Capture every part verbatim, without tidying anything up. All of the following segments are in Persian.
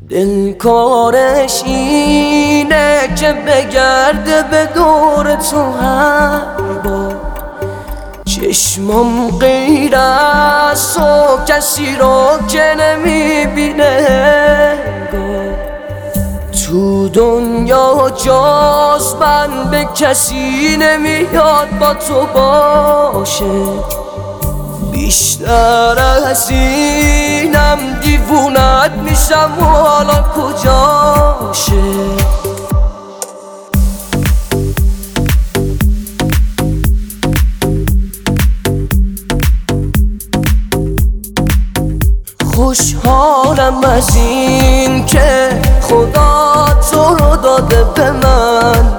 دل کارش اینه که بگرده به دور تو هر بار. چشمم غیر از تو کسی رو که نمیبینه. تو دنیا جاست من به کسی نمیاد با تو باشه. بیشتر از اینم دیوونت میشم و حالا کجاشه. خوشحالم از این که خدا تو رو داده به من.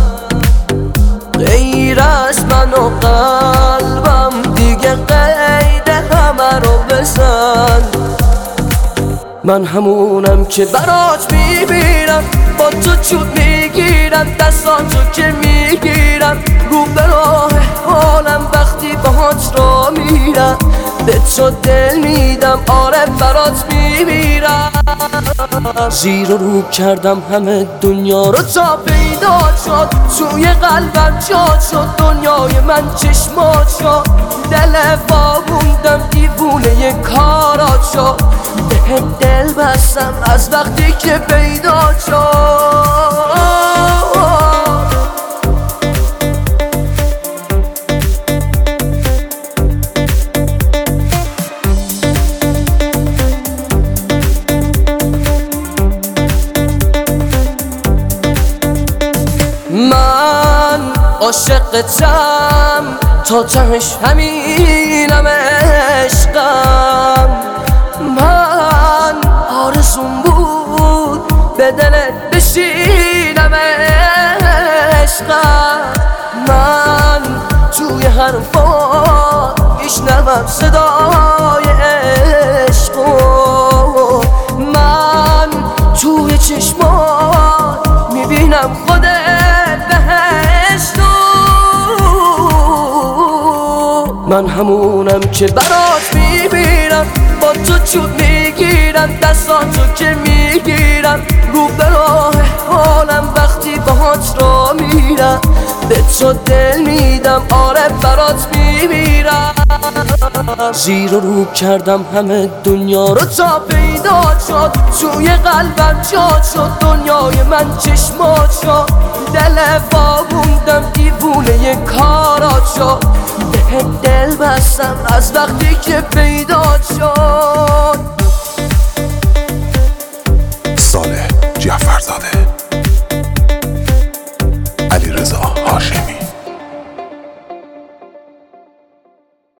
غیر از من و قلبم دیگه قید همه رو بزن. من همونم که برات میمیرم، با تو چوب میگیرم، دستاتو که میگیرم رو به راه حالم. وقتی باهات را میرم به تو دل میدم، آره برات میمیرم. زیر و رو کردم همه دنیا رو تا پیدا شد. توی قلبم جا شد دنیای من چشمات شد. دل واگوندم دیوونه کارات شد. به دل بستم از وقتی که پیدا شد. من عاشقتم تا تهش همینم عشقم. من آرزوم بود به دلت بشینم عشقم. من توی حرفات میشنوم صدای عشقو. من توی چشمات میبینم خودت من همونم که برات میمیرم، با تو چوب میگیرم، دستاتو که میگیرم رو به راه حالم. وقتی باهات را میرم به تو دل میدم، آره برات میمیرم. زیر و رو کردم همه دنیا رو تا پیدا شد. توی قلبم جا شد دنیای من چشمات شد. دل واگوندم دیوونه کارات شد. به دل بستم از وقتی که پیدا شد. صالح جعفرزاده.